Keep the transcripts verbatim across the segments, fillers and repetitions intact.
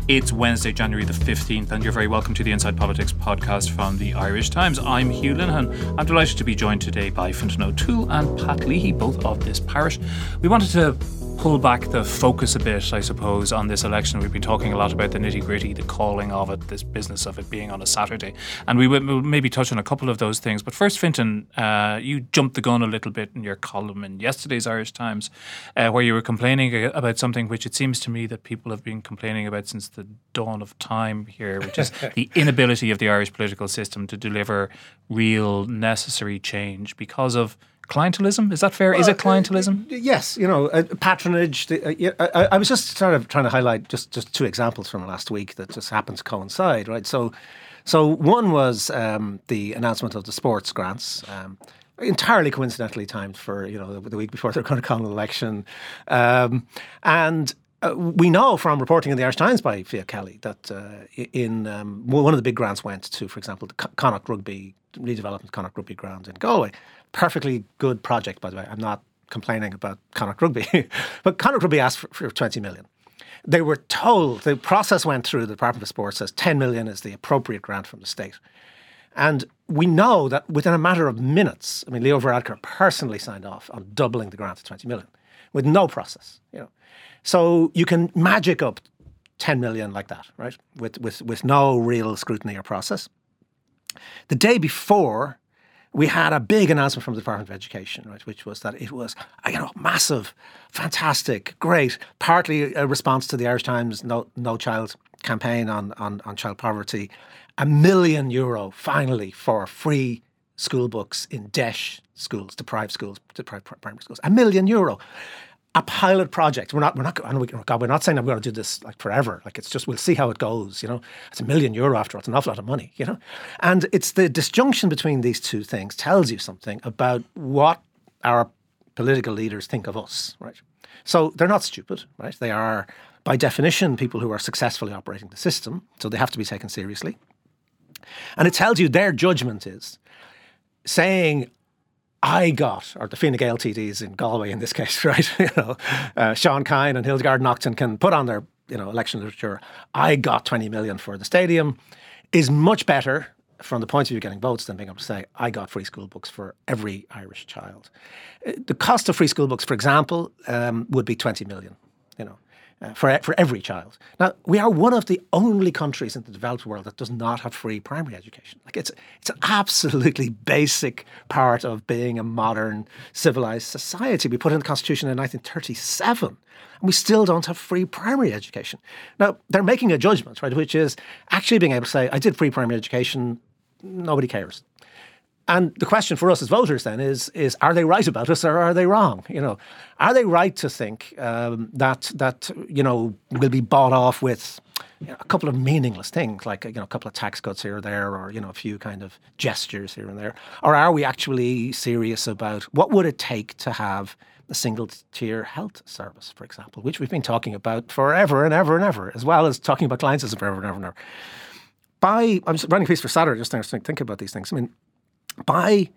It's Wednesday, January the fifteenth, and you're very welcome to the Inside Politics podcast from the Irish Times. I'm Hugh Linehan. I'm delighted to be joined today by Fintan O'Toole and Pat Leahy, both of this parish. We wanted to pull back the focus a bit, I suppose, on this election. We've been talking a lot about the nitty-gritty, the calling of it, this business of it being on a Saturday. And we will maybe touch on a couple of those things. But first, Fintan, uh, you jumped the gun a little bit in your column in yesterday's Irish Times, uh, where you were complaining about something which it seems to me that people have been complaining about since the dawn of time here, which is the inability of the Irish political system to deliver real necessary change because of clientelism. Is that fair? Well, is it clientelism? Uh, yes, you know, uh, patronage. The, uh, yeah, I, I was just sort of trying to highlight just, just two examples from last week that just happened to coincide, right? So, so one was um, the announcement of the sports grants. Um, entirely coincidentally timed for, you know, the, the week before they're going to call an election. Um, and uh, we know from reporting in the Irish Times by Fia Kelly that uh, in um, one of the big grants went to, for example, the Connacht Rugby, redevelopment Connacht Rugby ground in Galway. Perfectly good project, by the way. I'm not complaining about Connacht Rugby. But Connacht Rugby asked for, for twenty million. They were told, the process went through, the Department of Sport says ten million is the appropriate grant from the state. And we know that within a matter of minutes, I mean, Leo Varadkar personally signed off on doubling the grant to twenty million with no process, you know. So you can magic up ten million like that, right? With, with, with no real scrutiny or process. The day before, we had a big announcement from the Department of Education, right, which was that it was, you know, massive, fantastic, great, partly a response to the Irish Times No, no Child campaign on, on, on child poverty, a million euro finally for free school books in D E S H schools, deprived schools, deprived primary schools, a million euro. A pilot project. We're not. We're not. God, we're not saying I'm going to do this like forever. Like it's just we'll see how it goes. You know, it's a million euro after all. It's an awful lot of money. You know, and it's the disjunction between these two things tells you something about what our political leaders think of us. Right. So they're not stupid. Right. They are by definition people who are successfully operating the system. So they have to be taken seriously. And it tells you their judgment is saying, I got, or the Fine Gael T Ds in Galway in this case, right? You know, uh, Sean Kine and Hildegard Naughton can put on their, you know, election literature. I got twenty million for the stadium is much better from the point of view of getting votes than being able to say I got free school books for every Irish child. The cost of free school books, for example, um, would be twenty million. You know. Uh, for for every child. Now, we are one of the only countries in the developed world that does not have free primary education. Like it's it's an absolutely basic part of being a modern, civilized society. We put it in the Constitution in nineteen thirty-seven, and we still don't have free primary education. Now, they're making a judgment, right, which is actually being able to say, I did free primary education, nobody cares. And the question for us as voters then is, is are they right about us or are they wrong? You know, are they right to think um, that, that, you know, we'll be bought off with you know, a couple of meaningless things like, you know, a couple of tax cuts here or there or, you know, a few kind of gestures here and there? Or are we actually serious about what would it take to have a single-tier health service, for example, which we've been talking about forever and ever and ever, as well as talking about clientelism forever and ever and ever. By, I'm just writing a piece for Saturday, just thinking about these things. I mean, By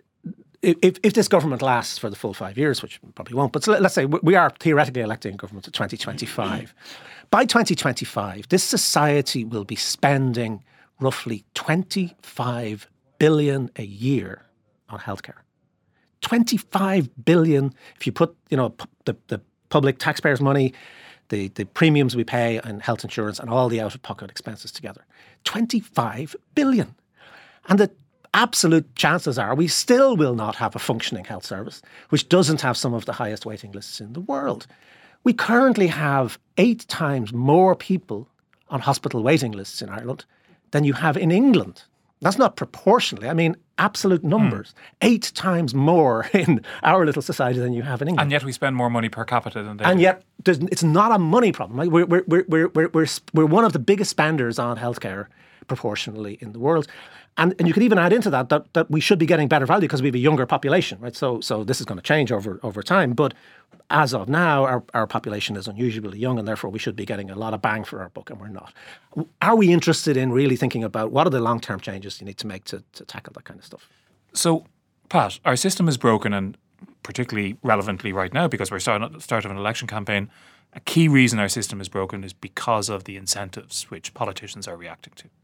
if if this government lasts for the full five years, which probably won't, but so let's say we are theoretically electing government to twenty twenty-five. By twenty twenty-five, this society will be spending roughly twenty-five billion a year on healthcare. twenty-five billion. If you put you know the the public taxpayers' money, the the premiums we pay on health insurance, and all the out-of-pocket expenses together, twenty-five billion, and the absolute chances are we still will not have a functioning health service, which doesn't have some of the highest waiting lists in the world. We currently have eight times more people on hospital waiting lists in Ireland than you have in England. That's not proportionally. I mean, absolute numbers. Mm. Eight times more in our little society than you have in England. And yet we spend more money per capita than they and do. yet it's not a money problem. We're, we're, we're, we're, we're, we're, we're one of the biggest spenders on healthcare proportionally in the world. And and you could even add into that, that that we should be getting better value because we have a younger population, right? So so this is going to change over over time. But as of now, our, our population is unusually young, and therefore we should be getting a lot of bang for our buck, and we're not. Are we interested in really thinking about what are the long-term changes you need to make to, to tackle that kind of stuff? So, Pat, our system is broken, and particularly relevantly right now because we're starting at the start of an election campaign. a key reason our system is broken is because of the incentives which politicians are reacting to.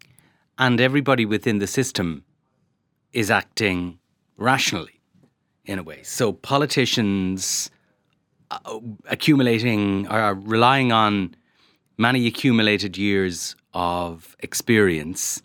And everybody within the system is acting rationally, in a way. So politicians uh, accumulating, are relying on many accumulated years of experience,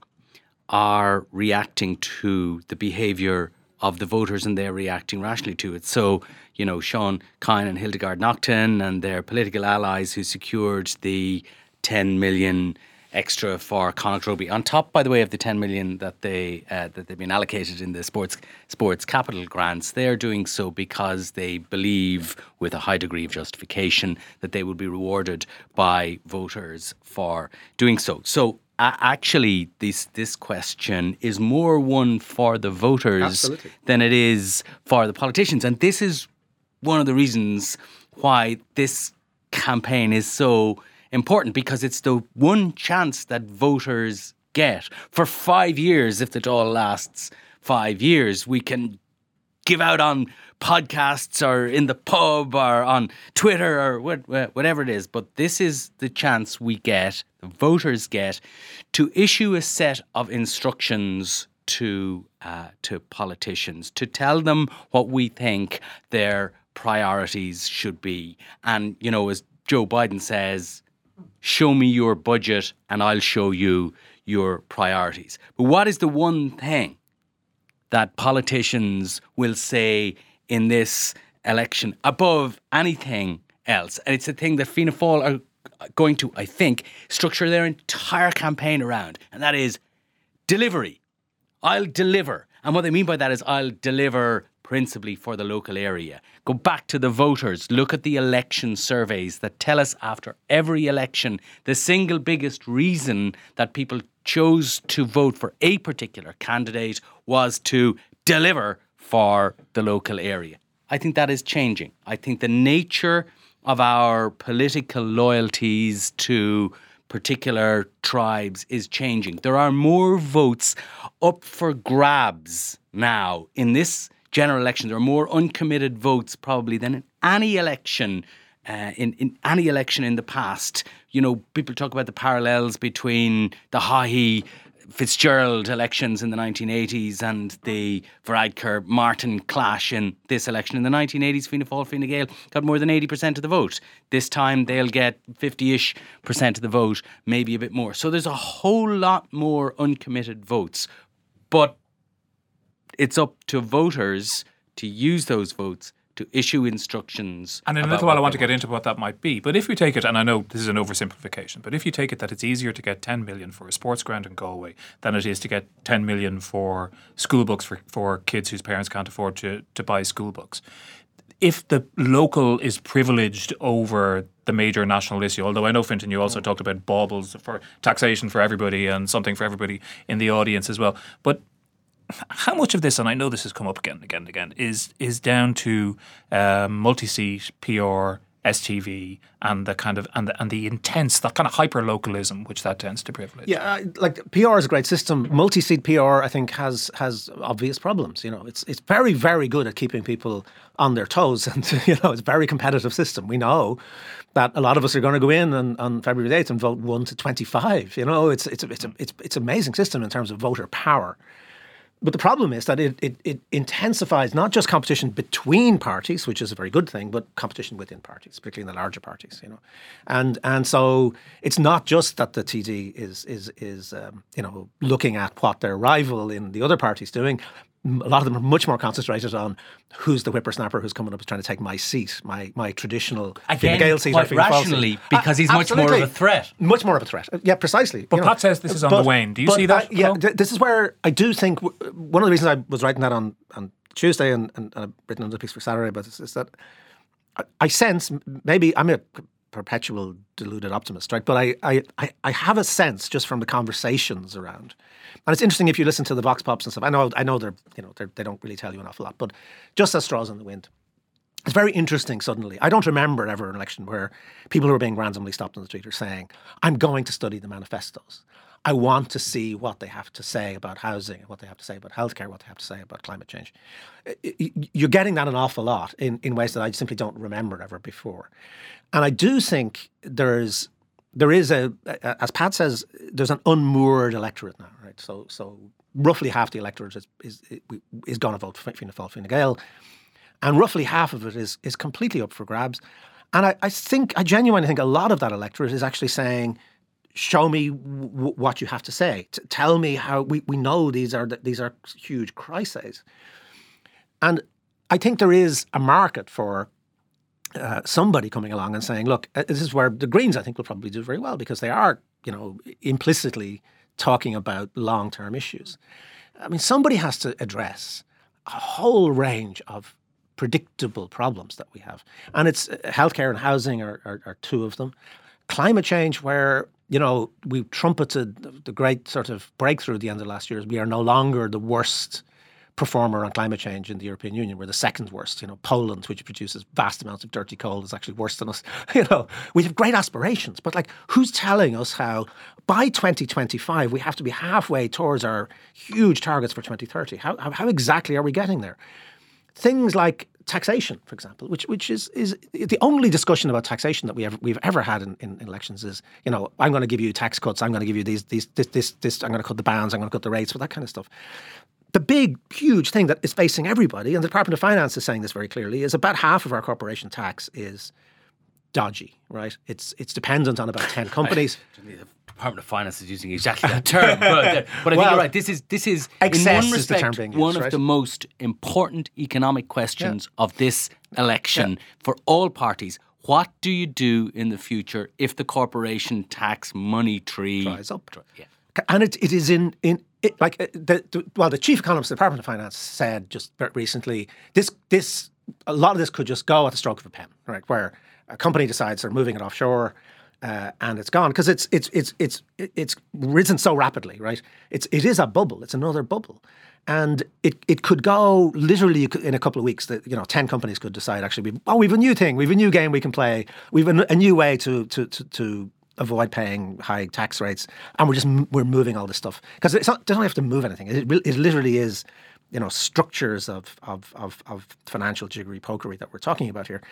are reacting to the behaviour of the voters, and they're reacting rationally to it. So, you know, Sean Kine and Hildegard Naughton and their political allies who secured the ten million extra for Connacht Rugby, on top, by the way, of the ten million that they uh, that they've been allocated in the sports sports capital grants. They're doing so because they believe, with a high degree of justification, that they will be rewarded by voters for doing so. So. Uh, actually, this this question is more one for the voters Absolutely. than it is for the politicians. And this is one of the reasons why this campaign is so important, because it's the one chance that voters get. For five years, if the Dáil lasts five years, we can give out on podcasts or in the pub or on Twitter or whatever it is. But this is the chance we get, the voters get, to issue a set of instructions to uh, to politicians, to tell them what we think their priorities should be. And, you know, as Joe Biden says, show me your budget and I'll show you your priorities. But what is the one thing that politicians will say in this election above anything else? And it's a thing that Fianna Fáil are going to, I think, structure their entire campaign around, and that is delivery. I'll deliver. And what they mean by that is I'll deliver principally for the local area. Go back to the voters. Look at the election surveys that tell us after every election the single biggest reason that people chose to vote for a particular candidate was to deliver for the local area. I think that is changing. I think the nature of our political loyalties to particular tribes is changing. There are more votes up for grabs now in this general election. There are more uncommitted votes probably than in any election uh, in, in any election in the past. You know, people talk about the parallels between the Haughey Fitzgerald elections in the nineteen eighties and the Varadkar Martin clash in this election. In the nineteen eighties, Fianna Fáil, Fine Gael got more than eighty percent of the vote. This time they'll get fifty-ish percent of the vote, maybe a bit more. So there's a whole lot more uncommitted votes. But it's up to voters to use those votes to issue instructions. And in a little while I want to get into what that might be. But if we take it, and I know this is an oversimplification, but if you take it that it's easier to get ten million for a sports ground in Galway than it is to get ten million for school books for, for kids whose parents can't afford to, to buy school books. If the local is privileged over the major national issue, although I know, Fintan, you also talked about baubles for taxation for everybody and something for everybody in the audience as well. But how much of this, and I know this has come up again and again and again, is is down to um, multi-seat P R, S T V, and the kind of and the, and the intense, that kind of hyper localism which that tends to privilege. Yeah, uh, like P R is a great system. Multi-seat P R, I think, has has obvious problems. You know, it's it's very very good at keeping people on their toes, and you know, it's a very competitive system. We know that a lot of us are going to go in on, on February the eighth and vote one to twenty-five. You know, it's it's a, it's a, it's it's amazing system in terms of voter power. But the problem is that it, it, it intensifies not just competition between parties, which is a very good thing, but competition within parties, particularly in the larger parties, you know. And and so it's not just that the T D is is is um, you know, looking at what their rival in the other party's doing. A lot of them are much more concentrated on who's the whippersnapper who's coming up and trying to take my seat, my my traditional Again, Gael seat. quite rationally, because he's much more of a threat. Much more of a threat. Yeah, precisely. But you know. Pat says this is on but, the wane. Do you but, see that? Uh, yeah, no? th- this is where I do think w- one of the reasons I was writing that on, on Tuesday and, and, and I've written another piece for Saturday, but is, is that I, I sense, maybe I'm a perpetual deluded optimist, right? But I, I, I, I have a sense just from the conversations around. And it's interesting if you listen to the Vox Pops and stuff. I know, I know they're, you know, they're, they don't really tell you an awful lot, but just as straws in the wind. It's very interesting suddenly. I don't remember ever an election where people who are being randomly stopped on the street are saying, I'm going to study the manifestos. I want to see what they have to say about housing, what they have to say about healthcare, what they have to say about climate change. You're getting that an awful lot in, in ways that I simply don't remember ever before. And I do think there's there is a, as Pat says, there's an unmoored electorate now, right? So so roughly half the electorate is is, is going to vote for Fianna Fáil, Fine Gael, and roughly half of it is is completely up for grabs. And I, I think, I genuinely think a lot of that electorate is actually saying, show me w- what you have to say. T- tell me how we, we know these are these are huge crises. And I think there is a market for uh, somebody coming along and saying, look, uh, this is where the Greens, I think, will probably do very well because they are, you know, implicitly talking about long-term issues. I mean, somebody has to address a whole range of predictable problems that we have. And it's uh, healthcare and housing are, are, are two of them. Climate change, where, you know, we trumpeted the great sort of breakthrough at the end of last year. We are no longer the worst performer on climate change in the European Union. We're the second worst. You know, Poland, which produces vast amounts of dirty coal, is actually worse than us. You know, we have great aspirations, but like, who's telling us how by twenty twenty-five we have to be halfway towards our huge targets for twenty thirty? How how, how exactly are we getting there? Things like taxation, for example, which which is is the only discussion about taxation that we ever we've ever had in, in elections is, you know, I'm going to give you tax cuts, I'm going to give you these these this this, this I'm going to cut the bands, I'm going to cut the rates, with that kind of stuff. The big, huge thing that is facing everybody, and the Department of Finance is saying this very clearly, is about half of our corporation tax is dodgy, right? It's it's dependent on about ten companies. The Department of Finance is using exactly that term, but, uh, but I well, think you're right. This is this is in one respect used, one right? of the most important economic questions yeah. of this election yeah. for all parties. What do you do in the future if the corporation tax money tree dries up? Yeah. And it it is in in it, like the, the well, the chief economist of the Department of Finance said just recently, this this a lot of this could just go at the stroke of a pen, right? Where a company decides they're moving it offshore, uh, and it's gone because it's it's it's it's it's risen so rapidly, right? It's it is a bubble. It's another bubble, and it it could go literally in a couple of weeks. That, you know, ten companies could decide actually, we, oh, we've a new thing, we've a new game we can play, we've a, a new way to to to. to avoid paying high tax rates, and we're just we're moving all this stuff because it's not. They don't have to move anything. It, it literally is, you know, structures of of of, of financial jiggery pokery that we're talking about here.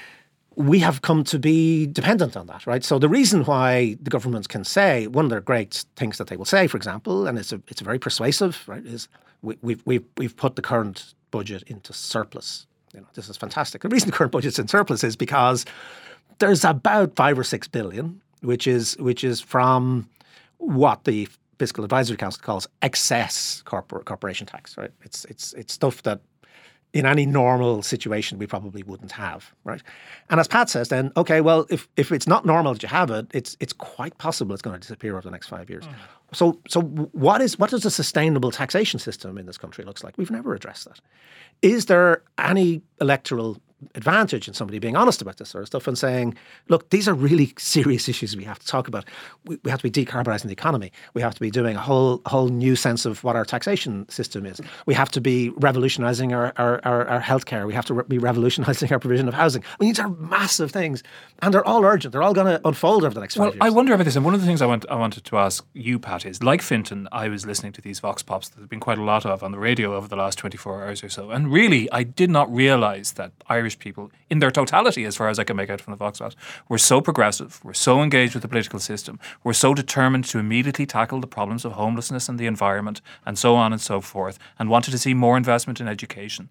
We have come to be dependent on that, right? So the reason why the governments can say, one of their great things that they will say, for example, and it's a it's a very persuasive, right, is we, we've we've we've put the current budget into surplus. You know, this is fantastic. The reason the current budget's in surplus is because there's about five or six billion. Which is which is from what the Fiscal Advisory Council calls excess corpor- corporation tax, right? It's it's it's stuff that in any normal situation we probably wouldn't have, right? And as Pat says, then okay, well, if if it's not normal that you have it, it's it's quite possible it's going to disappear over the next five years. Mm. So so what is what does a sustainable taxation system in this country looks like? We've never addressed that. Is there any electoral advantage in somebody being honest about this sort of stuff and saying, look, these are really serious issues we have to talk about. We, we have to be decarbonising the economy. We have to be doing a whole whole new sense of what our taxation system is. We have to be revolutionising our, our, our, our healthcare. We have to re- be revolutionising our provision of housing. I mean, these are massive things, and they're all urgent. They're all going to unfold over the next five well, years. I wonder about this, and one of the things I want I wanted to ask you, Pat, is like Fintan, I was listening to these Vox Pops that there's been quite a lot of on the radio over the last twenty-four hours or so, and really, I did not realise that Irish people, in their totality, as far as I can make out from the Vox Pops, we're so progressive, we're so engaged with the political system, we're so determined to immediately tackle the problems of homelessness and the environment and so on and so forth, and wanted to see more investment in education.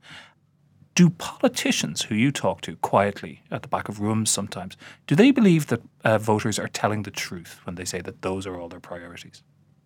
Do politicians who you talk to quietly at the back of rooms sometimes, do they believe that uh, voters are telling the truth when they say that those are all their priorities?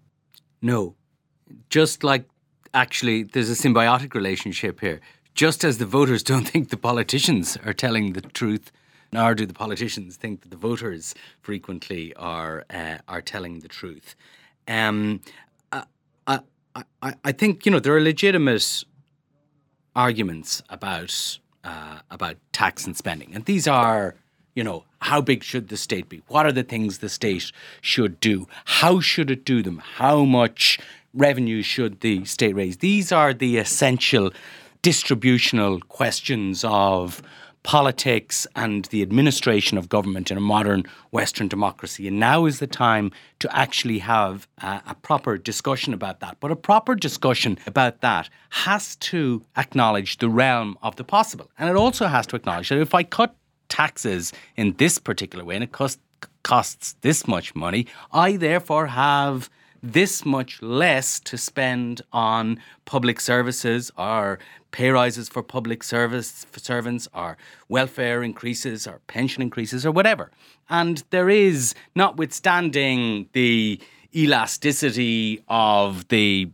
No. Just like, actually, there's a symbiotic relationship here. Just as the voters don't think the politicians are telling the truth, nor do the politicians think that the voters frequently are uh, are telling the truth. Um, I, I, I, I think, you know, there are legitimate arguments about uh, about tax and spending, and these are, you know, how big should the state be? What are the things the state should do? How should it do them? How much revenue should the state raise? These are the essential distributional questions of politics and the administration of government in a modern Western democracy. And now is the time to actually have a, a proper discussion about that. But a proper discussion about that has to acknowledge the realm of the possible. And it also has to acknowledge that if I cut taxes in this particular way and it costs, costs this much money, I therefore have this much less to spend on public services or pay rises for public service for servants or welfare increases or pension increases or whatever. And there is, notwithstanding the elasticity of the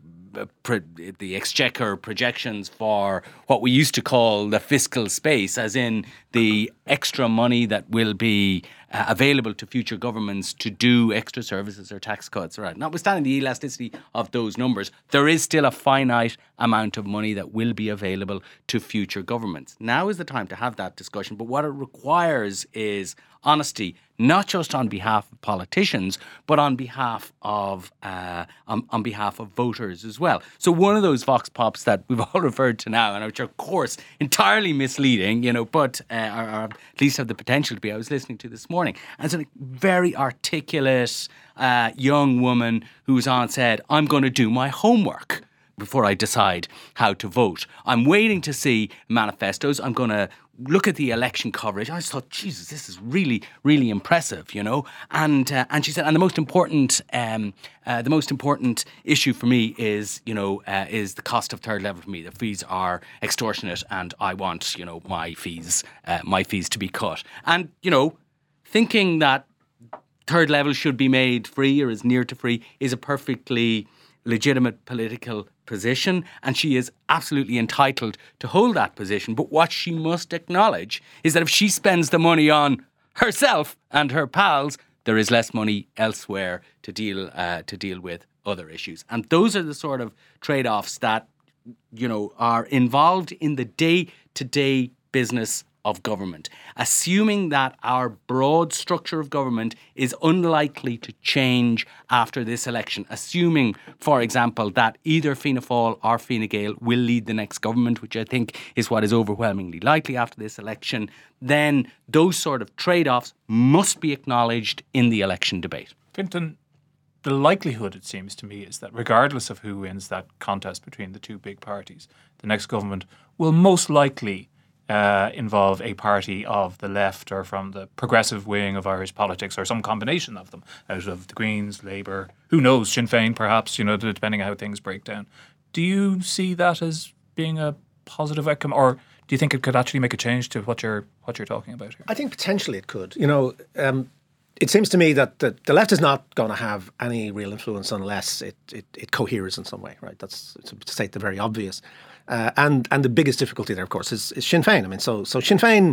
the exchequer projections for what we used to call the fiscal space, as in the extra money that will be uh, available to future governments to do extra services or tax cuts. Right. Notwithstanding the elasticity of those numbers, there is still a finite amount of money that will be available to future governments. Now is the time to have that discussion, but what it requires is honesty, not just on behalf of politicians, but on behalf of uh, on, on behalf of voters as well. So one of those vox pops that we've all referred to now, and which are of course entirely misleading, you know, but uh, are, are at least have the potential to be. I was listening to this morning, and it's a very articulate uh, young woman who's on said, "I'm going to do my homework before I decide how to vote. I'm waiting to see manifestos. I'm going to look at the election coverage." I just thought, Jesus, this is really, really impressive, you know. And uh, and she said, and the most important, um, uh, the most important issue for me is, you know, uh, is the cost of third level for me. The fees are extortionate, and I want, you know, my fees, uh, my fees to be cut. And you know, thinking that third level should be made free or is near to free is a perfectly legitimate political position, and she is absolutely entitled to hold that position. But what she must acknowledge is that if she spends the money on herself and her pals, there is less money elsewhere to deal uh, to deal with other issues. And those are the sort of trade-offs that, you know, are involved in the day-to-day business of government. Assuming that our broad structure of government is unlikely to change after this election, assuming, for example, that either Fianna Fáil or Fine Gael will lead the next government, which I think is what is overwhelmingly likely after this election, then those sort of trade-offs must be acknowledged in the election debate. Fintan, the likelihood, it seems to me, is that regardless of who wins that contest between the two big parties, the next government will most likely Uh, involve a party of the left or from the progressive wing of Irish politics, or some combination of them, out of the Greens, Labour, who knows, Sinn Féin perhaps, you know, depending on how things break down. Do you see that as being a positive outcome, or do you think it could actually make a change to what you're what you're talking about here? I think potentially it could. You know, um, it seems to me that the, the left is not going to have any real influence unless it, it, it coheres in some way, right? That's to state the very obvious. Uh, and and the biggest difficulty there, of course, is, is Sinn Féin. I mean, so so Sinn Féin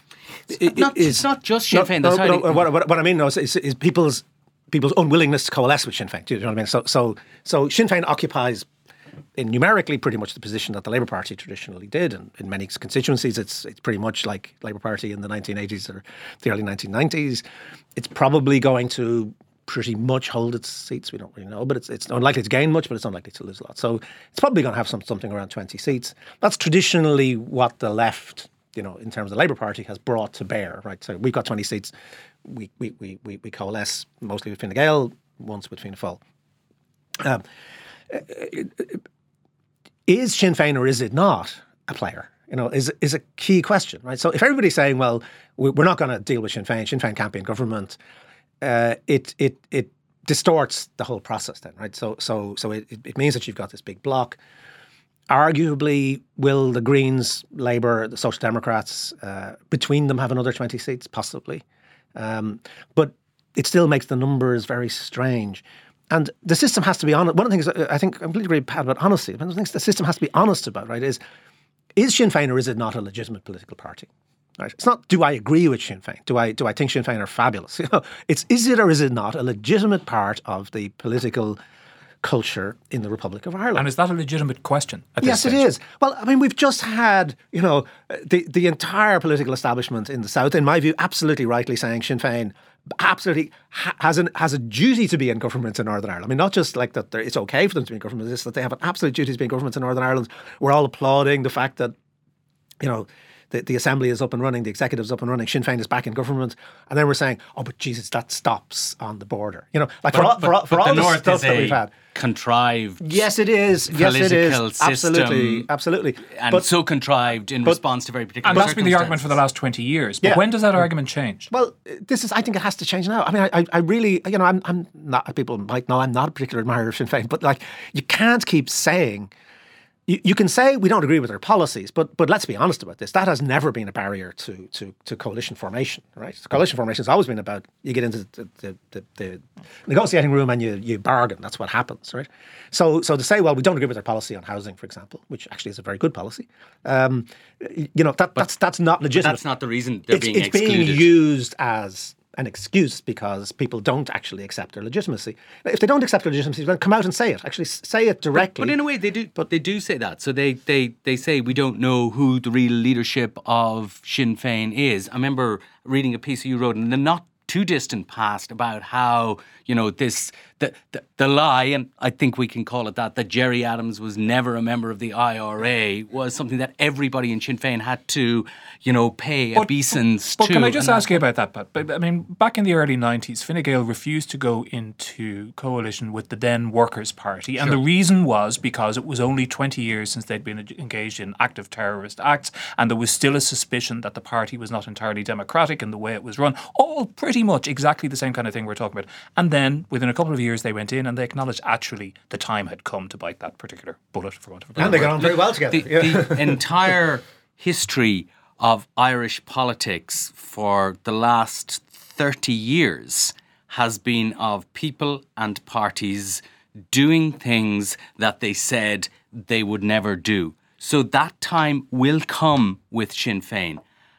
it's not, is it's not just Sinn no, Féin. No, no, no, what, what, what I mean no, is, is, is people's people's unwillingness to coalesce with Sinn Féin. Do you know what I mean? So so so Sinn Féin occupies, in numerically, pretty much the position that the Labour Party traditionally did, and in many constituencies, it's it's pretty much like Labour Party in the nineteen eighties or the early nineteen nineties. It's probably going to pretty much hold its seats. We don't really know, but it's it's unlikely to gain much, but it's unlikely to lose a lot. So it's probably going to have some something around twenty seats. That's traditionally what the left, you know, in terms of the Labour Party, has brought to bear, right? So we've got twenty seats. We we we we, we coalesce mostly with Fine Gael, once with Fianna Fáil. Um, is Sinn Féin or is it not a player? You know, is is a key question, right? So if everybody's saying, well, we're not going to deal with Sinn Féin, Sinn Féin can't be in government, Uh, it it it distorts the whole process then, right? So so so it, it means that you've got this big bloc. Arguably, will the Greens, Labour, the Social Democrats, uh, between them have another twenty seats? Possibly. Um, but it still makes the numbers very strange. And the system has to be honest. One of the things I think I completely agree with Pat about honesty. One of the things the system has to be honest about, right, is is Sinn Féin or is it not a legitimate political party? Right. It's not, do I agree with Sinn Féin? Do I do I think Sinn Féin are fabulous? You know, it's is it or is it not a legitimate part of the political culture in the Republic of Ireland? And is that a legitimate question at this Yes, stage? it is. Well, I mean, we've just had, you know, the the entire political establishment in the South, in my view, absolutely rightly saying Sinn Féin absolutely ha- has an has a duty to be in government in Northern Ireland. I mean, not just like that it's okay for them to be in government, it's that they have an absolute duty to be in government in Northern Ireland. We're all applauding the fact that, you know, the, the assembly is up and running, the executive is up and running, Sinn Féin is back in government, and then we're saying, oh, but Jesus, that stops on the border. You know, like but, for all, but, for all, for all the, the stuff North that we've had. Contrived. Yes, it is. Yes, it is. System, absolutely, absolutely. And but, so contrived in but, response to very particular And that's been the argument for the last twenty years. But yeah. when does that argument change? Well, this is, I think it has to change now. I mean, I, I really, you know, I'm, I'm not, people might know I'm not a particular admirer of Sinn Féin, but like, you can't keep saying, You, you can say we don't agree with their policies, but but let's be honest about this. That has never been a barrier to to, to coalition formation, right? So coalition formation has always been about you get into the, the, the, the negotiating room and you you bargain. That's what happens, right? So so to say, well, we don't agree with their policy on housing, for example, which actually is a very good policy. Um, you know that but, that's that's not legitimate. That's not the reason they're it's, being it's excluded. It's being used as an excuse because people don't actually accept their legitimacy. If they don't accept their legitimacy, then come out and say it. Actually, say it directly. But, but in a way, they do. But they do say that. So they, they, they say we don't know who the real leadership of Sinn Féin is. I remember reading a piece you wrote in the not too distant past about how, you know, this the, the the lie, and I think we can call it that, that Gerry Adams was never a member of the I R A was something that everybody in Sinn Féin had to, you know, pay but, obeisance but to. Can I just ask you about that, Pat? But, I mean, back in the early nineties, Fine Gael refused to go into coalition with the then Workers' Party, and Sure. the reason was because it was only twenty years since they'd been engaged in active terrorist acts, and there was still a suspicion that the party was not entirely democratic in the way it was run. All pretty much exactly the same kind of thing we're talking about. And then, within a couple of years, they went in and they acknowledged actually the time had come to bite that particular bullet, for want of a better And they word. got on very well together. The, yeah. the entire history of Irish politics for the last thirty years has been of people and parties doing things that they said they would never do. So that time will come with Sinn Féin.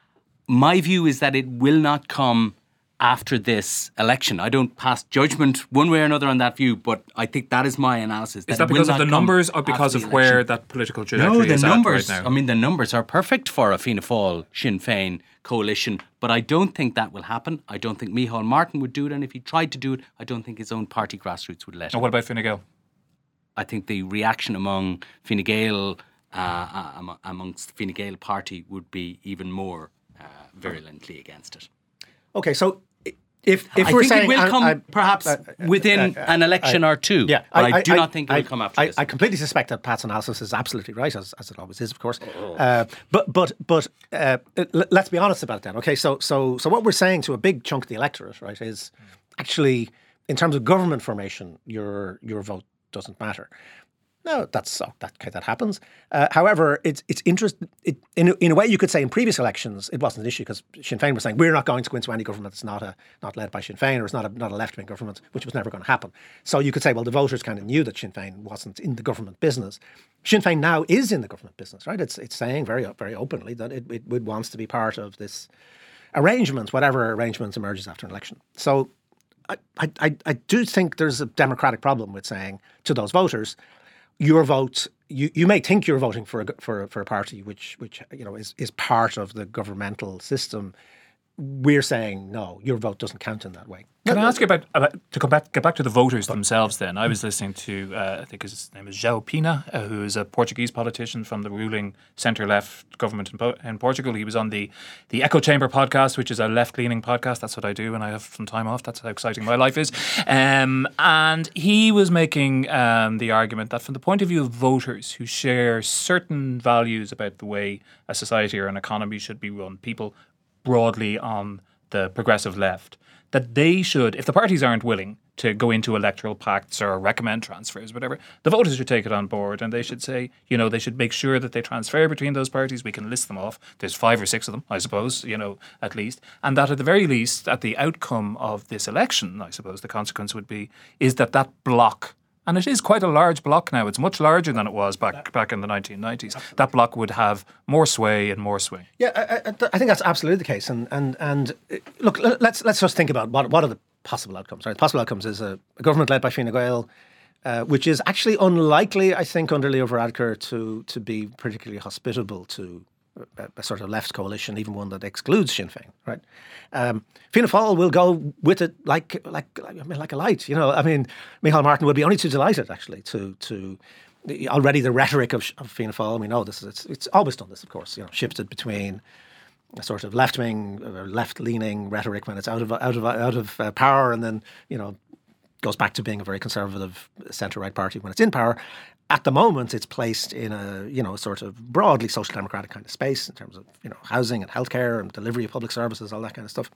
My view is that it will not come after this election. I don't pass judgment one way or another on that view, but I think that is my analysis. Is that that it will because of not the come numbers or because after of the where election. that political trajectory No, the is numbers. at right now? I mean, the numbers are perfect for a Fianna Fáil Sinn Féin coalition, but I don't think that will happen. I don't think Micheál Martin would do it, and if he tried to do it, I don't think his own party grassroots would let him. And what about Fine Gael? I think the reaction among Fine Gael, uh, am- amongst the Fine Gael party, would be even more uh, virulently against it. Okay, so if if I we're think saying it will I- come I- perhaps uh, within uh, uh, an election I- or two. Yeah, but I, do not think it will come after I, this. I completely suspect that Pat's analysis is absolutely right, as, as it always is, of course. Uh, but but but uh, l- let's be honest about that. Okay, so so so what we're saying to a big chunk of the electorate, right, is actually in terms of government formation, your your vote doesn't matter. No, that's oh, that okay, that happens. Uh, however, it's it's interest. It, in a, in a way, you could say in previous elections it wasn't an issue because Sinn Féin was saying we're not going to go into any government that's not a not led by Sinn Féin or it's not a not a left wing government, which was never going to happen. So you could say, well, the voters kind of knew that Sinn Féin wasn't in the government business. Sinn Féin now is in the government business, right? It's it's saying very very openly that it, it, it wants to be part of this arrangement, whatever arrangement emerges after an election. So I I I do think there's a democratic problem with saying to those voters, your vote, you, you may think you're voting for a, for a, for a party which which you know is, is part of the governmental system. We're saying no, your vote doesn't count in that way. Can I ask you about, about to come back, get back to the voters themselves? Then I was listening to, uh, I think his name is João Pina, uh, who is a Portuguese politician from the ruling centre-left government in, po- in Portugal. He was on the the Echo Chamber podcast, which is a left-leaning podcast. That's what I do when I have some time off. That's how exciting my life is. Um, and he was making um, the argument that from the point of view of voters who share certain values about the way a society or an economy should be run, people broadly on the progressive left, that they should, if the parties aren't willing to go into electoral pacts or recommend transfers, whatever, the voters should take it on board and they should say, you know, they should make sure that they transfer between those parties. We can list them off. There's five or six of them, I suppose, you know, at least. And that at the very least, at the outcome of this election, I suppose the consequence would be, is that that bloc, and it is quite a large bloc now. It's much larger than it was back back in the nineteen nineties. That bloc would have more sway and more sway. Yeah, I, I, I think that's absolutely the case. And and and uh, look, let's let's just think about what what are the possible outcomes. Right, possible outcomes is a, a government led by Fine Gael, uh, which is actually unlikely, I think, under Leo Varadkar to to be particularly hospitable to a, a sort of left coalition, even one that excludes Sinn Féin. Right, um, Fianna Fáil will go with it like like like, I mean, like a light. You know, I mean, Micheál Martin will be only too delighted actually to to. Already the rhetoric of, of Fianna Fáil, we know this is, it's, it's always done this, of course, you know, shifted between a sort of left-wing, or left-leaning rhetoric when it's out of out of out of uh, power, and then you know goes back to being a very conservative centre-right party when it's in power. At the moment, it's placed in a you know sort of broadly social democratic kind of space in terms of you know housing and healthcare and delivery of public services, all that kind of stuff.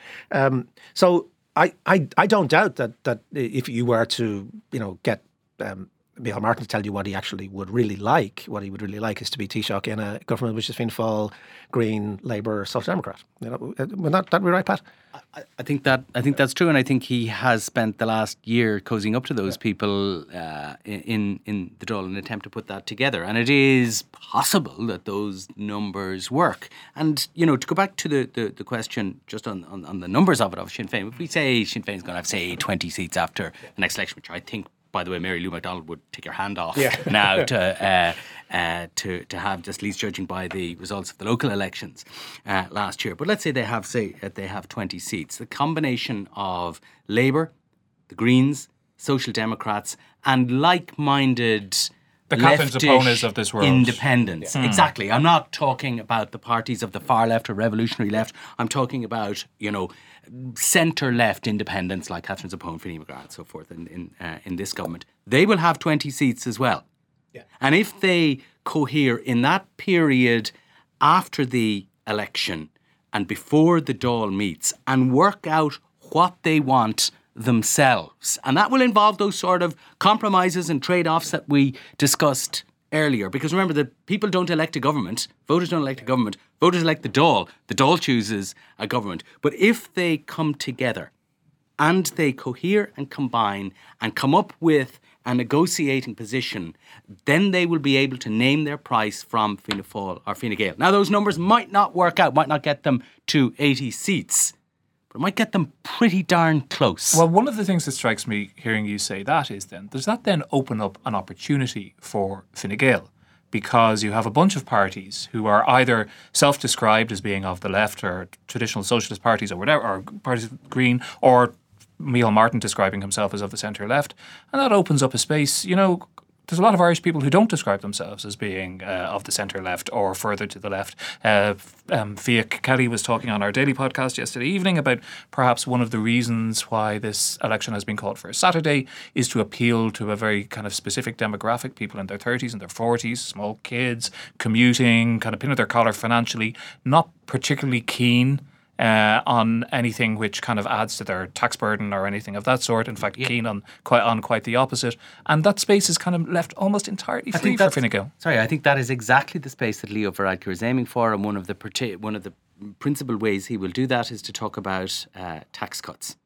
Um, so I, I I don't doubt that that if you were to you know get um, Micheál Martin to tell you what he actually would really like, what he would really like is to be Taoiseach in a government which is Fianna Fáil, Green, Labour, Social Democrat. You know, would that, that be right, Pat? I, I think that I think that's true, and I think he has spent the last year cozying up to those yeah. people uh, in in the Dáil in an attempt to put that together. And it is possible that those numbers work. And you know, to go back to the, the, the question just on, on on the numbers of it of Sinn Féin, if we say Sinn Féin's going to have say twenty seats after the next election, which I think, by the way, Mary Lou McDonald would take her hand off yeah. now to uh, uh, to to have, just least judging by the results of the local elections uh, last year. But let's say they have say uh, they have twenty seats. The combination of Labour, the Greens, Social Democrats, and like-minded the Catherine Zapponas of this world. Independents. Yeah. Mm. Exactly. I'm not talking about the parties of the far left or revolutionary left. I'm talking about, you know, centre-left independents like Catherine Zappone, Fine McGrath and so forth in in, uh, in this government. They will have twenty seats as well. Yeah. And if they cohere in that period after the election and before the Dáil meets and work out what they want themselves, and that will involve those sort of compromises and trade-offs that we discussed earlier. Because remember, the people don't elect a government, voters don't elect a government, voters elect the Dáil. The Dáil chooses a government. But if they come together and they cohere and combine and come up with a negotiating position, then they will be able to name their price from Fianna Fáil or Fine Gael. Now, those numbers might not work out, might not get them to eighty seats, but it might get them pretty darn close. Well, one of the things that strikes me hearing you say that is then, does that then open up an opportunity for Fine Gael? Because you have a bunch of parties who are either self-described as being of the left or traditional socialist parties or whatever, or parties of Green, or Micheál Martin describing himself as of the centre-left. And that opens up a space, you know, there's a lot of Irish people who don't describe themselves as being uh, of the centre-left or further to the left. Uh, um, Fia Kelly was talking on our daily podcast yesterday evening about perhaps one of the reasons why this election has been called for a Saturday is to appeal to a very kind of specific demographic, people in their thirties and their forties, small kids, commuting, kind of pin at their collar financially, not particularly keen Uh, on anything which kind of adds to their tax burden or anything of that sort. In fact, yeah. keen on quite on quite the opposite. And that space is kind of left almost entirely free for Fine Gael. Sorry, I think that is exactly the space that Leo Varadkar is aiming for, and one of the one of the principal ways he will do that is to talk about uh, tax cuts.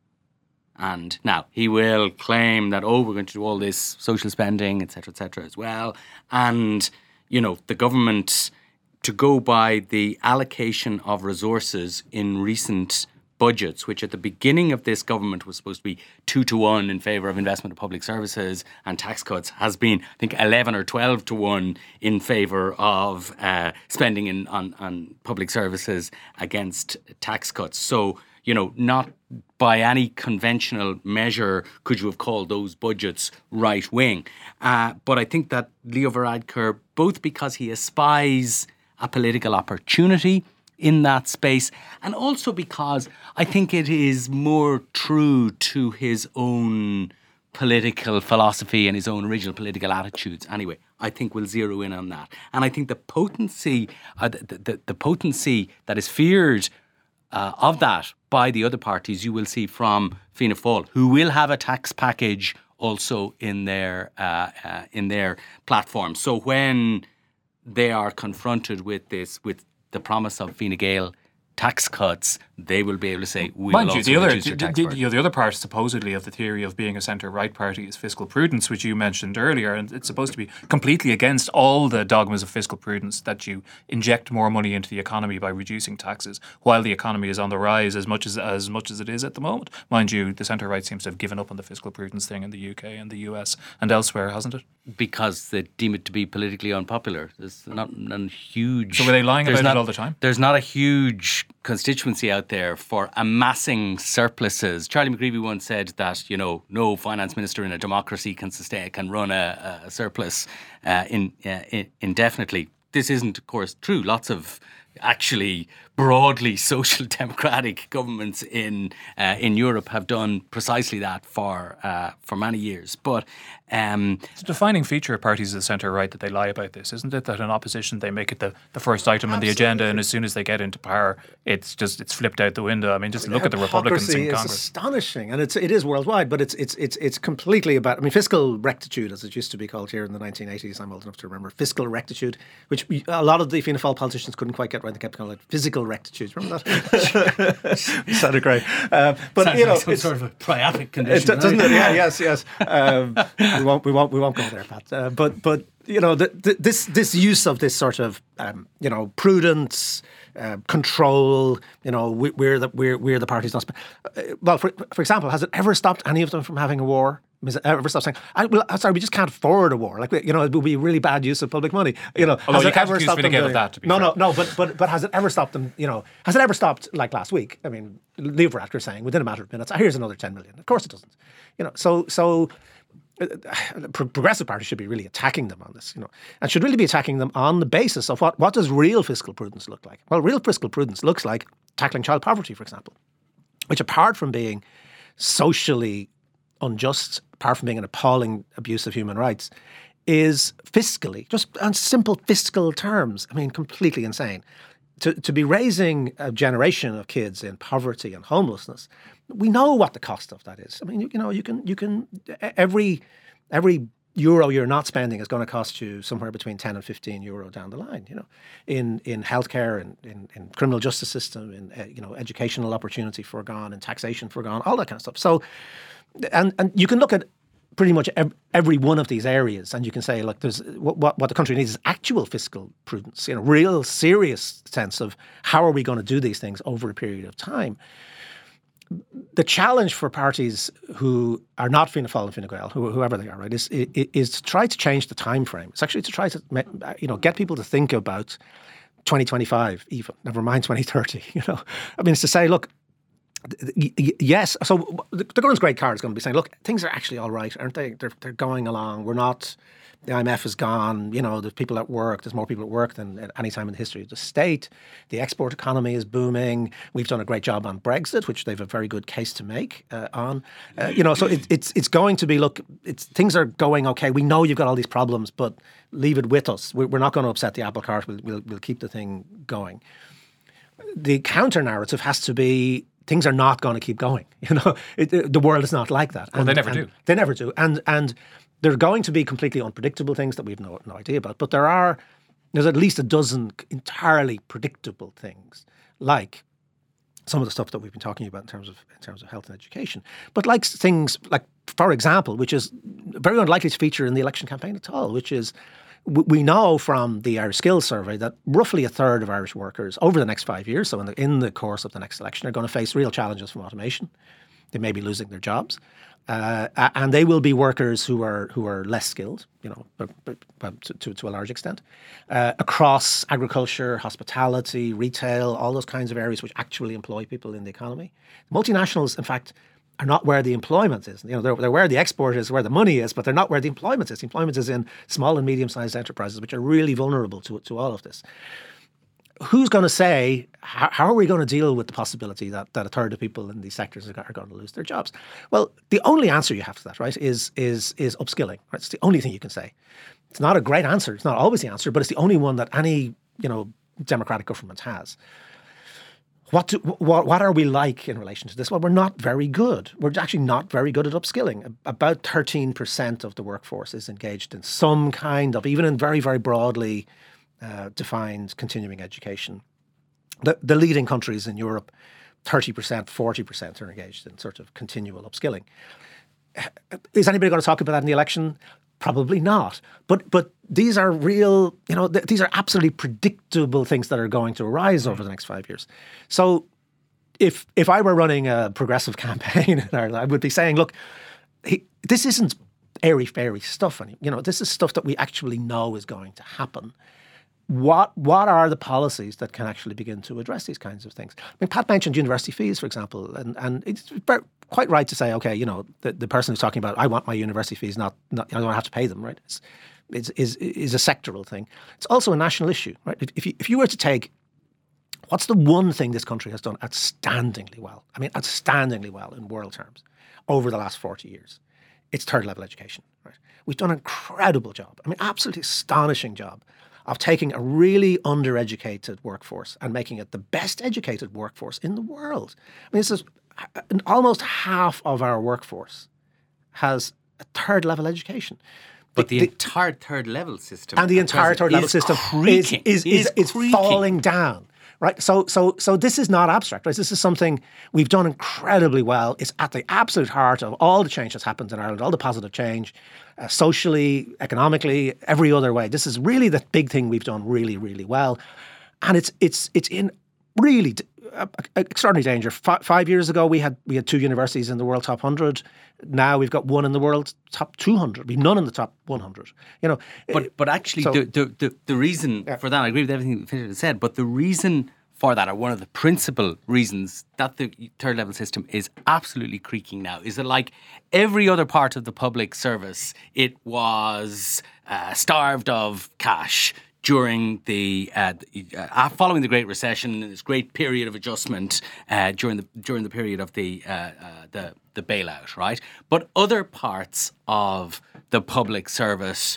And now he will claim that, oh, we're going to do all this social spending, et cetera, et cetera, as well. And you know, the government, to go by the allocation of resources in recent budgets, which at the beginning of this government was supposed to be two to one in favour of investment in public services and tax cuts, has been, I think, eleven or twelve to one in favour of uh, spending in, on, on public services against tax cuts. So, you know, not by any conventional measure could you have called those budgets right-wing. Uh, but I think that Leo Varadkar, both because he espies a political opportunity in that space, and also because I think it is more true to his own political philosophy and his own original political attitudes. Anyway, I think we'll zero in on that. And I think the potency, uh, the, the, the potency that is feared uh, of that by the other parties, you will see from Fianna Fáil, who will have a tax package also in their uh, uh, in their platform. So when they are confronted with this, with the promise of Fine Gael tax cuts, they will be able to say, we Mind will you, also the other, reduce your tax the, burden. you know, the other part, supposedly, of the theory of being a centre-right party is fiscal prudence, which you mentioned earlier, and it's supposed to be completely against all the dogmas of fiscal prudence, that you inject more money into the economy by reducing taxes while the economy is on the rise as much as as much as it is at the moment. Mind you, the centre-right seems to have given up on the fiscal prudence thing in the U K and the U S and elsewhere, hasn't it? Because they deem it to be politically unpopular. There's not a huge... So were they lying about not, it all the time? There's not a huge constituency out there for amassing surpluses. Charlie McGreevy once said that, you know, no finance minister in a democracy can sustain, can run a, a surplus uh, in, uh, in, indefinitely. This isn't, of course, true. Lots of actually broadly social democratic governments in uh, in Europe have done precisely that for uh, for many years. But um, it's a defining feature of parties of the centre right that they lie about this, isn't it? That in opposition they make it the, the first item on the agenda, and as soon as they get into power, it's just it's flipped out the window. I mean, just look at the Republicans in Congress. It's astonishing, and it's it is worldwide, but it's it's it's it's completely about. I mean, fiscal rectitude, as it used to be called here in the nineteen eighties. I'm old enough to remember fiscal rectitude, which a lot of the Fianna Fáil politicians couldn't quite get right. They kept calling it physical rectitude. Remember that? Sounded great. Uh, but Sounds you know, like some it's sort of a priapic condition, it, doesn't right? it? Yeah, yes, yes. Um, we won't, we won't, we won't go there, Pat. Uh, but, but you know, the, the, this this use of this sort of um, you know prudence, uh, control. You know, we, we're the we're we're the parties not. Uh, well, for for example, has it ever stopped any of them from having a war? Has it ever stopped saying, I, well, sorry, we just can't afford a war. Like, you know, it would be really bad use of public money. You know, although has you it can't ever accuse stopped me them again of doing- that, to be No, fair. no, no. But but but has it ever stopped them? You know, has it ever stopped like last week? I mean, Leo Varadkar saying within a matter of minutes, here's another ten million. Of course, it doesn't. You know, so so. Uh, pro- progressive parties should be really attacking them on this, you know, and should really be attacking them on the basis of what what does real fiscal prudence look like? Well, real fiscal prudence looks like tackling child poverty, for example, which, apart from being socially unjust, apart from being an appalling abuse of human rights, is fiscally, just on simple fiscal terms, I mean, completely insane. To to be raising a generation of kids in poverty and homelessness, we know what the cost of that is. I mean, you, you know, you can you can every every euro you're not spending is going to cost you somewhere between ten and fifteen euro down the line. You know, in in healthcare and in, in criminal justice system, in uh, you know educational opportunity foregone, and taxation foregone, all that kind of stuff. So, and and you can look at pretty much every one of these areas, and you can say, look, there's what what the country needs is actual fiscal prudence, you know, real serious sense of how are we going to do these things over a period of time. The challenge for parties who are not Fianna Fáil and Fine Gael, who, whoever they are, right, is, is is to try to change the time frame. It's actually to try to you know get people to think about twenty twenty-five, even never mind twenty thirty. You know, I mean, it's to say, look. Yes, so the government's great card is going to be saying, look, things are actually all right, aren't they? They're, they're going along. We're not, the I M F is gone, you know, there's people at work, there's more people at work than at any time in the history of the state. The export economy is booming. We've done a great job on Brexit, which they've a very good case to make uh, on. Uh, you know, so it, it's it's going to be, look, it's things are going okay. We know you've got all these problems, but leave it with us. We're, we're not going to upset the apple cart. We'll, we'll, we'll keep the thing going. The counter narrative has to be, things are not going to keep going. You know, it, it, the world is not like that. Well, and, they never and do. They never do. And and there are going to be completely unpredictable things that we've no no idea about. But there are there's at least a dozen entirely predictable things, like some of the stuff that we've been talking about in terms of in terms of health and education. But like things like, for example, which is very unlikely to feature in the election campaign at all, which is, we know from the Irish Skills Survey that roughly a third of Irish workers over the next five years, so in the, in the course of the next election, are going to face real challenges from automation. They may be losing their jobs, uh, and they will be workers who are who are less skilled, you know, but, but, but to, to, to a large extent, uh, across agriculture, hospitality, retail, all those kinds of areas which actually employ people in the economy. Multinationals, in fact, are not where the employment is. You know, they're, they're where the export is, where the money is, but they're not where the employment is. The employment is in small and medium-sized enterprises, which are really vulnerable to to all of this. Who's going to say, how, how are we going to deal with the possibility that, that a third of people in these sectors are, are going to lose their jobs? Well, the only answer you have to that, right, is is is upskilling. Right? It's the only thing you can say. It's not a great answer. It's not always the answer, but it's the only one that any, you know, democratic government has. What, do, what what are we like in relation to this? Well, we're not very good. We're actually not very good at upskilling. About thirteen percent of the workforce is engaged in some kind of, even in very, very broadly uh, defined continuing education. The, the leading countries in Europe, thirty percent, forty percent are engaged in sort of continual upskilling. Is anybody going to talk about that in the election? Probably not. But but these are real, you know, th- these are absolutely predictable things that are going to arise over the next five years. So if if I were running a progressive campaign in Ireland, I would be saying, look, he, this isn't airy-fairy stuff. Any, you know, this is stuff that we actually know is going to happen. What what are the policies that can actually begin to address these kinds of things? I mean, Pat mentioned university fees, for example, and, and it's very, quite right to say, okay, you know, the, the person who's talking about, I want my university fees, not, not I don't have to pay them, right? It's, it's is is a sectoral thing. It's also a national issue, right? If, if you if you were to take what's the one thing this country has done outstandingly well? I mean, outstandingly well in world terms over the last forty years. It's third level education. Right? We've done an incredible job. I mean, absolutely astonishing job of taking a really undereducated workforce and making it the best educated workforce in the world. I mean, this is almost half of our workforce has a third level education. But the, the entire third level system and the entire third level system is is, is, is, is falling down. Right, so so so this is not abstract, right? This is something we've done incredibly well. It's at the absolute heart of all the change that's happened in Ireland, all the positive change, uh, socially, economically, every other way. This is really the big thing we've done really, really well, and it's it's it's in really uh, extraordinary danger. F- five years ago, we had we had two universities in the world top one hundred. Now we've got one in the world top two hundred. We've none in the top one hundred. You know, but but actually, so, the, the the the reason yeah. for that, I agree with everything Fintan said. But the reason for that, or one of the principal reasons that the third level system is absolutely creaking now, is that like every other part of the public service, it was uh, starved of cash during the uh, uh, following the Great Recession, this great period of adjustment uh, during the during the period of the uh, uh, the the bailout, right? But other parts of the public service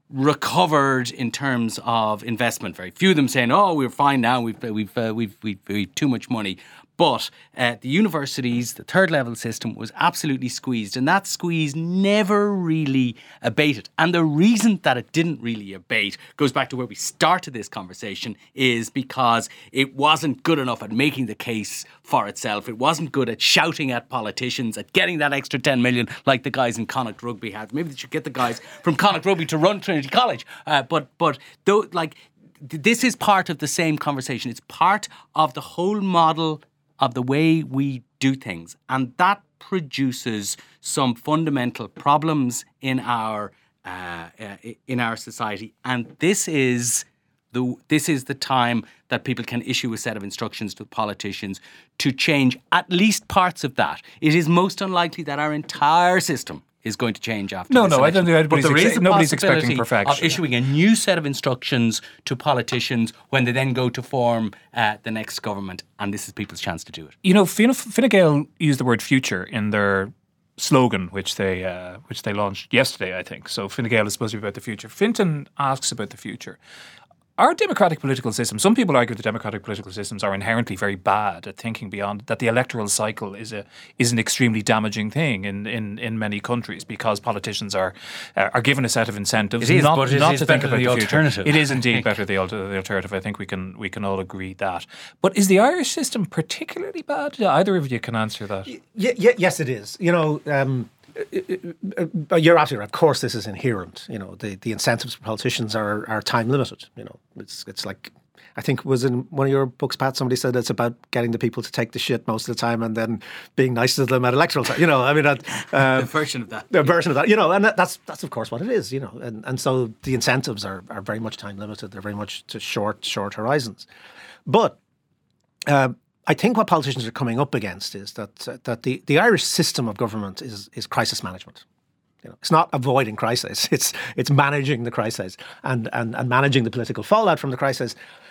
recovered in terms of investment. Very few of them saying, "Oh, we're fine now. We've we've uh, we've, we've we've too much money." But uh, the universities, the third level system was absolutely squeezed, and that squeeze never really abated. And the reason that it didn't really abate goes back to where we started this conversation, is because it wasn't good enough at making the case for itself. It wasn't good at shouting at politicians, at getting that extra ten million like the guys in Connacht Rugby had. Maybe they should get the guys from Connacht Rugby to run Trinity College. Uh, but but though, like this is part of the same conversation. It's part of the whole model of the way we do things, and that produces some fundamental problems in our uh, uh, in our society. And this is the this is the time that people can issue a set of instructions to politicians to change at least parts of that. It is most unlikely that our entire system is going to change after no, this no, election. I don't think anybody's, but there ex- is a nobody's expecting possibility perfection. of issuing a new set of instructions to politicians when they then go to form uh, the next government, and this is people's chance to do it. You know, Fine, Fine Gael used the word future in their slogan, which they uh, which they launched yesterday, I think. So Fine Gael is supposed to be about the future. Fintan asks about the future. Our democratic political system, some people argue that democratic political systems are inherently very bad at thinking beyond, that the electoral cycle is a is an extremely damaging thing in, in, in many countries, because politicians are uh, are given a set of incentives it is, not, but it not is to think better about than the, the future. alternative. It is indeed better the, alter, the alternative. I think we can we can all agree that. But is the Irish system particularly bad? Either of you can answer that. Y- y- yes, it is. You know, um, you're absolutely right. Of course, this is inherent. You know, the, the incentives for politicians are are time limited. You know, it's it's like, I think it was in one of your books, Pat, somebody said it's about getting the people to take the shit most of the time and then being nice to them at electoral time. You know, I mean, that, uh, a version of that. A version of that. You know, and that, that's that's of course what it is. You know, and and so the incentives are are very much time limited. They're very much to short short horizons, but. Uh, I think what politicians are coming up against is that uh, that the, the Irish system of government is is crisis management. You know, it's not avoiding crisis; it's it's managing the crisis and, and and managing the political fallout from the crisis.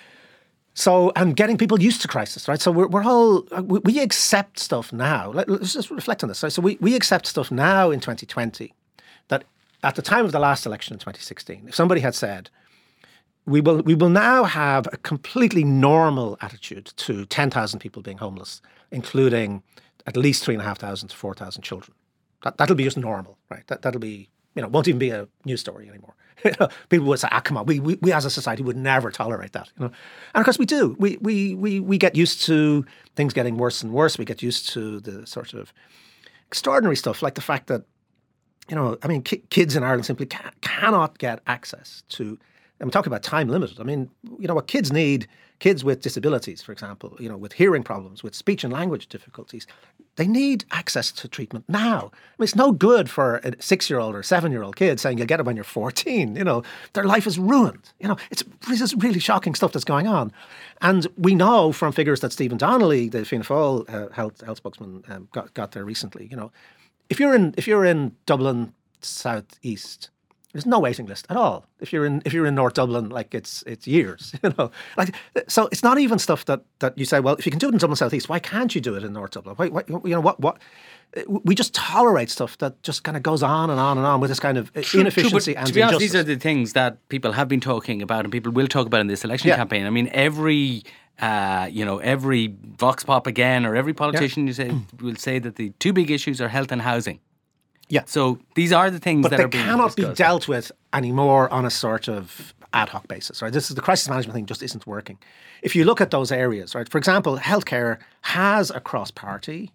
So and getting people used to crisis, right? So we're we're all we, we accept stuff now. Let's just reflect on this. Right? So we we accept stuff now in twenty twenty that at the time of the last election in twenty sixteen, if somebody had said, We will we will now have a completely normal attitude to ten thousand people being homeless, including at least three thousand five hundred to four thousand children. That, that'll be just normal, right? That, that'll be, you know, won't even be a news story anymore. People would say, ah, come on, we, we we as a society would never tolerate that. You know? And of course we do. We, we, we, we get used to things getting worse and worse. We get used to the sort of extraordinary stuff, like the fact that, you know, I mean, ki- kids in Ireland simply can, cannot get access to, I'm talking about time limited. I mean, you know, what kids need, kids with disabilities, for example, you know, with hearing problems, with speech and language difficulties, they need access to treatment now. I mean, it's no good for a six-year-old or seven-year-old kid saying you'll get it when you're fourteen. You know, their life is ruined. You know, it's this is really shocking stuff that's going on. And we know from figures that Stephen Donnelly, the Fianna Fáil uh, health, health spokesman, um, got, got there recently, you know, if you're in if you're in Dublin South East, There's no waiting list at all. If you're in if you're in North Dublin, like it's it's years, you know. Like so, it's not even stuff that, that you say. Well, if you can do it in Dublin South East, why can't you do it in North Dublin? Why, why, you know what what? We just tolerate stuff that just kind of goes on and on and on with this kind of True, inefficiency true, and to be honest, injustice. these are the things that people have been talking about and people will talk about in this election Yeah. campaign. I mean, every uh, you know, every vox pop again or every politician Yeah. you say will say that the two big issues are health and housing. Yeah. So these are the things But that they are being cannot be discussed. dealt with anymore on a sort of ad hoc basis, right? This is the crisis management thing just isn't working. If you look at those areas, right? For example, healthcare has a cross-party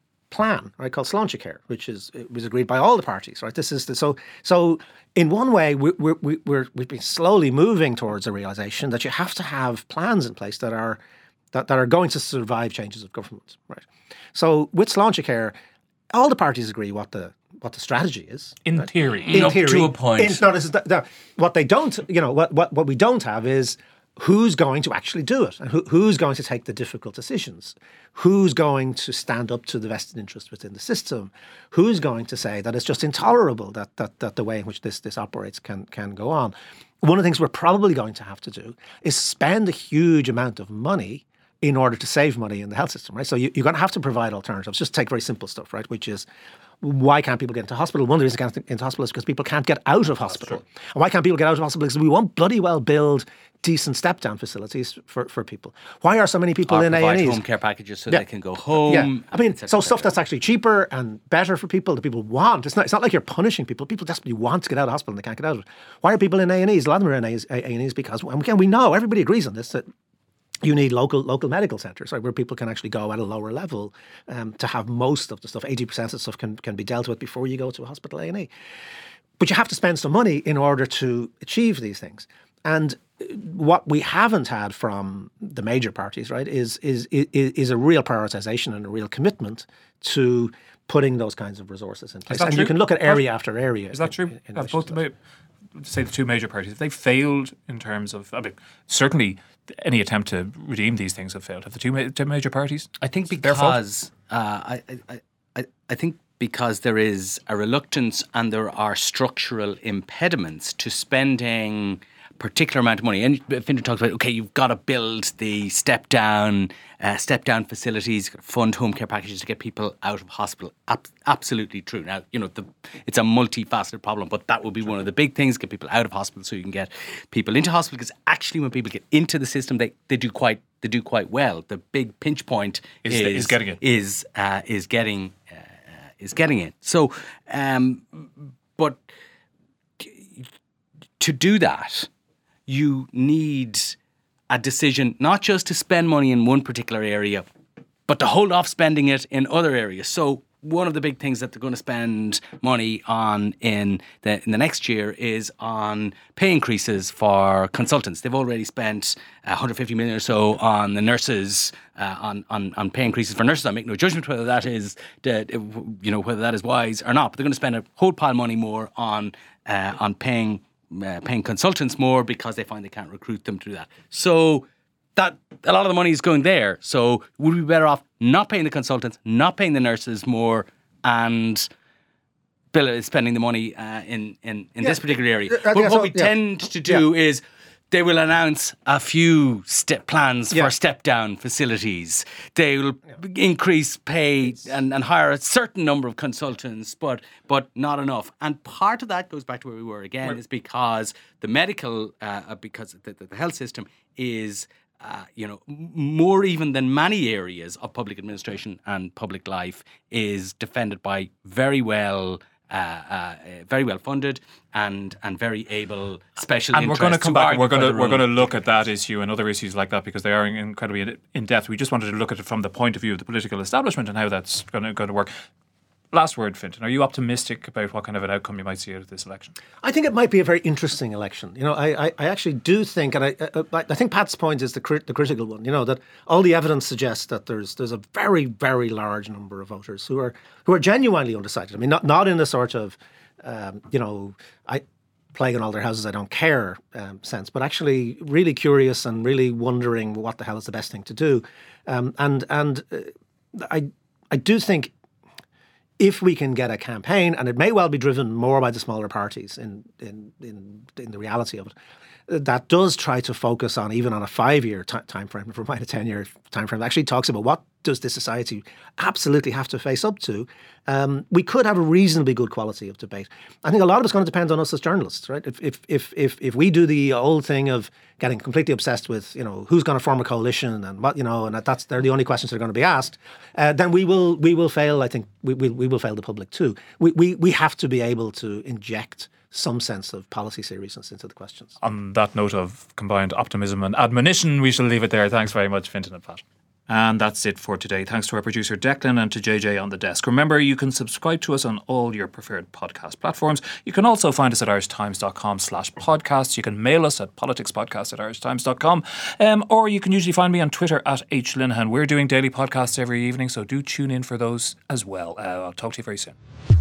plan, right, called Sláintecare, which is it was agreed by all the parties, right? This is the, so so in one way we we we we're, we've been slowly moving towards a realization that you have to have plans in place that are that, that are going to survive changes of government, right? So with Sláintecare, all the parties agree what the what the strategy is. In right? theory. In Up to theory, a point. In, no, this is the, the, what they don't, you know, what, what what we don't have is who's going to actually do it, and who, who's going to take the difficult decisions, who's going to stand up to the vested interest within the system, who's going to say that it's just intolerable that that that the way in which this this operates can can go on. One of the things we're probably going to have to do is spend a huge amount of money in order to save money in the health system, right? So you, you're going to have to provide alternatives. Just take very simple stuff, right? Which is, why can't people get into hospital? One of the reasons they can't get into hospital is because people can't get out of hospital. And why can't people get out of hospital? Because we won't bloody well build decent step-down facilities for, for people. Why are so many people Or in A provide and Es? home care packages so Yeah. they can go home. Yeah, I mean, et cetera, so et stuff cetera. that's actually cheaper and better for people that people want. It's not. It's not like you're punishing people. People desperately want to get out of hospital and they can't get out of it. Why are people in A and Es? A lot of them are in A and Es because, and again, we know everybody agrees on this that you need local local medical centres, right, where people can actually go at a lower level um, to have most of the stuff. eighty percent of the stuff can can be dealt with before you go to a hospital A and E. But you have to spend some money in order to achieve these things. And what we haven't had from the major parties, right, is is is, is a real prioritisation and a real commitment to putting those kinds of resources in place. that And true? you can look at area after area. Is that in- true? in- in Uh, relation both to the, that. ma- say the two major parties, have they failed in terms of, I mean, certainly any attempt to redeem these things have failed. Have the two, ma- two major parties? I think their fault? because uh, I, I, I, I think because there is a reluctance and there are structural impediments to spending particular amount of money. And Fintan talks about, okay, you've got to build the step down, uh, step down facilities, fund home care packages to get people out of hospital. Ab- absolutely true. Now, you know, the, it's a multifaceted problem, but that would be one of the big things: get people out of hospital so you can get people into hospital. Because actually, when people get into the system, they, they do quite they do quite well. The big pinch point Is is the- is getting it. Is uh, is getting uh, is getting it. So, um, but to do that, you need a decision not just to spend money in one particular area, but to hold off spending it in other areas. So one of the big things that they're going to spend money on in the in the next year is on pay increases for consultants. They've already spent one hundred fifty million or so on the nurses, uh, on, on on pay increases for nurses. I make no judgment whether that is, the, you know, whether that is wise or not. But they're going to spend a whole pile of money more on uh, on paying. Uh, paying consultants more because they find they can't recruit them to do that. So that a lot of the money is going there. So would we be better off not paying the consultants, not paying the nurses more, and bill- spending the money uh, in in, in Yeah. this particular area? I think But that's what all- we yeah. tend to do is they will announce a few step plans Yeah. for step down facilities. They will increase pay and, and hire a certain number of consultants, but but not enough. And part of that goes back to where we were again, is because the medical, uh, because the, the health system is, uh, you know, m- more even than many areas of public administration and public life, is defended by very well. Uh, uh, very well funded and and very able special And we're going to interests come who back. argue We're going for to their we're own- going to look at that issue and other issues like that because they are incredibly in- in depth. We just wanted to look at it from the point of view of the political establishment and how that's going to going to work. Last word, Fintan. Are you optimistic about what kind of an outcome you might see out of this election? I think it might be a very interesting election. You know, I, I, I actually do think, and I, I, I think Pat's point is the crit, the critical one. You know, that all the evidence suggests that there's there's a very very large number of voters who are who are genuinely undecided. I mean, not not in the sort of um, you know, I plague in all their houses, I don't care um, sense, but actually really curious and really wondering what the hell is the best thing to do. Um, and and uh, I I do think, if we can get a campaign, and it may well be driven more by the smaller parties in in in, in the reality of it, that does try to focus on, even on a five-year t- time frame, never mind a ten-year time frame, actually talks about what does this society absolutely have to face up to, um, we could have a reasonably good quality of debate. I think a lot of it's going to depend on us as journalists, right? If if if if, if we do the old thing of getting completely obsessed with, you know, who's going to form a coalition and what, you know, and that, that's they're the only questions that are going to be asked, uh, then we will we will fail. I think we we, we will fail the public too. We, we we have to be able to inject some sense of policy seriousness into the questions. On that note of combined optimism and admonition, we shall leave it there. Thanks very much, Fintan and Pat. And that's it for today. Thanks to our producer Declan and to J J on the desk. Remember, you can subscribe to us on all your preferred podcast platforms. You can also find us at irishtimes.com slash podcasts. You can mail us at politicspodcast at irishtimes dot com. Um, or you can usually find me on Twitter at H Linehan. We're doing daily podcasts every evening, so do tune in for those as well. Uh, I'll talk to you very soon.